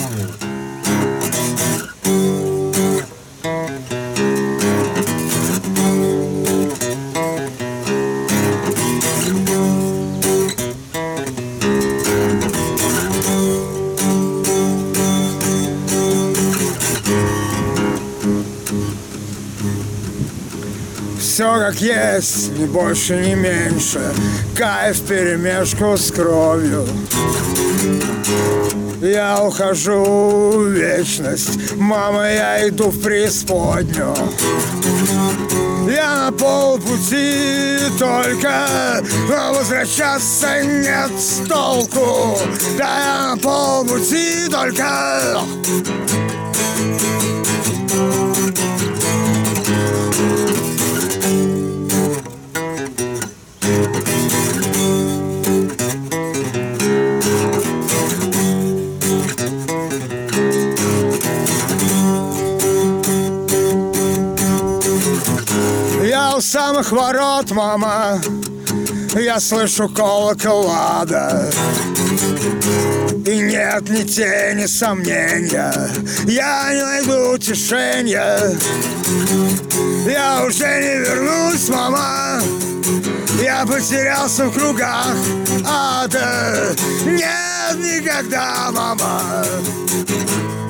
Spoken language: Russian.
Все как есть, ни больше, ни меньше. Кайф вперемешку с кровью. Я ухожу в вечность. Мама, я иду в преисподнюю. Я на полпути только, но возвращаться нет толку. Да, я на полпути только. Я у самых ворот, мама, я слышу колокол ада. И нет ни тени сомнения, я не найду утешения. Я уже не вернусь, мама, я потерялся в кругах ада. Нет никогда, мама.